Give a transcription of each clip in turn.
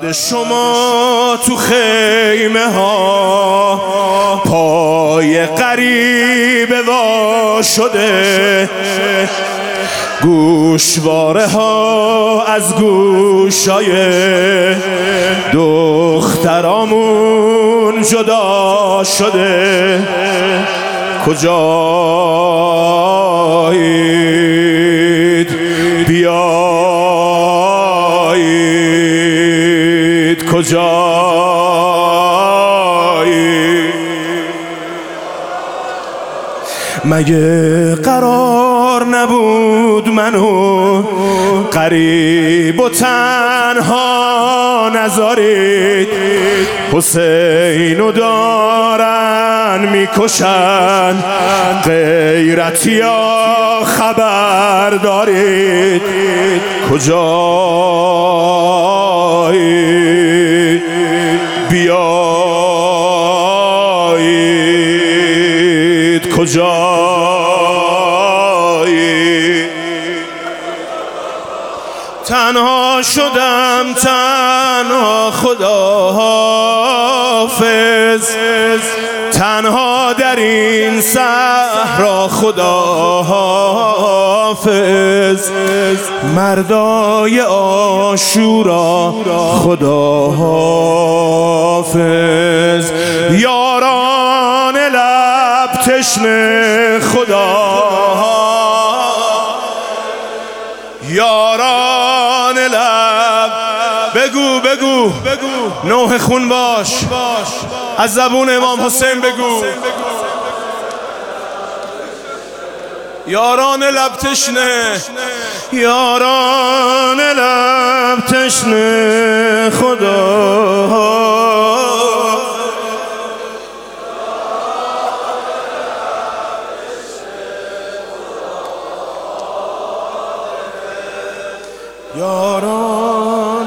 بعد شما تو خیمه ها پای غریبه وا شده، گوشواره ها از گوشای دخترامون جدا شده. کجایید بیایید، کجایید؟ مگه قرار نبود منو غریب و تنها نذارید؟ حسینو دارن میکشن، غیرتیا خبر دارید؟ کجایید بیایید، کجایید؟ تنها شدم تنها، خداحافظ، تنها در این صحرا، خداحافظ. مردای عاشورا، خداحافظ. یاران لب تشنه، خدا، یاران لب. بگو بگو نوح خون باش، از زبون امام حسین بگو. یاران لب تشنه، یاران لب تشنه، خدا. یاران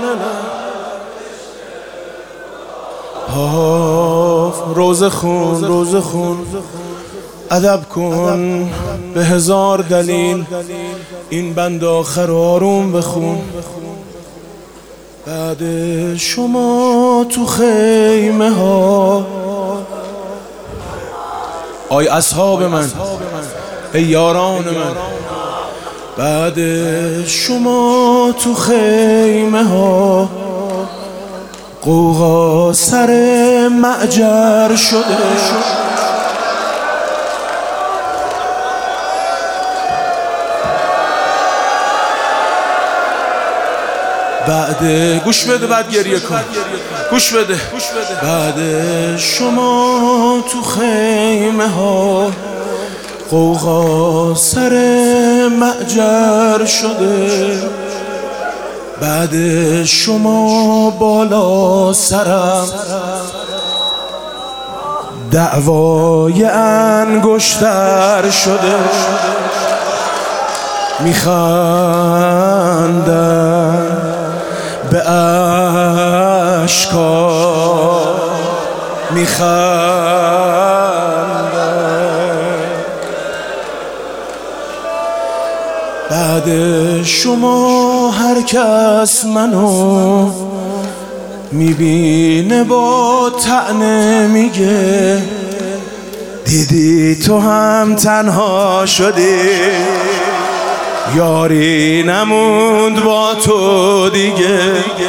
روزه خون، روزه خون، ادب کن به هزار دلیل، این بند آخر آروم بخون. بعد شما تو خیمه ها، آی اصحاب من، ای یاران من، بعد شما تو خیمه ها قوقا سر معجر شده. بعد گوش بده، بعد گریه کن، گوش بده. بعد شما تو خیمه ها قوقا سر معجر شده. بعد شما بالا سرم دعوای انگشتر شده. میخندن به اشکا، میخندن. بعد شما هر کس منو میبینه با طعنه میگه دیدی تو هم تنها شدی، یاری نموند با تو دیگه.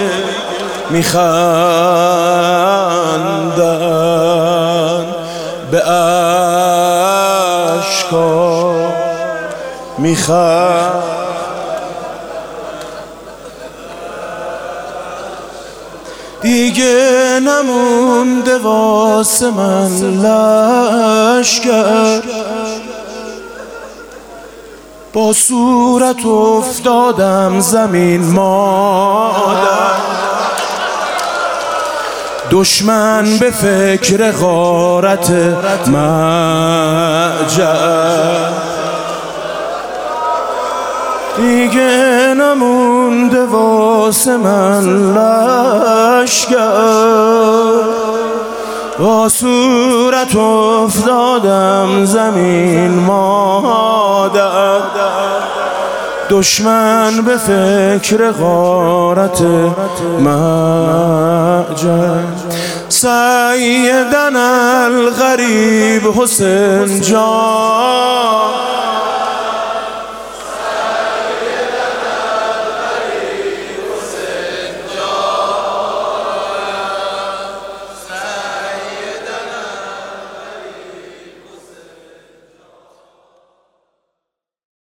میخندن به اشکا، میخندن. دیگه نمونده واسه من لشکر، با صورت افتادم زمین مادر. دشمن به فکر غارت معجر، دیگه نمونده واسه من لشکر، با صورت افتادم زمین مادر. دشمن به فکر غارت معجل. سیدنا الغریب حسین جان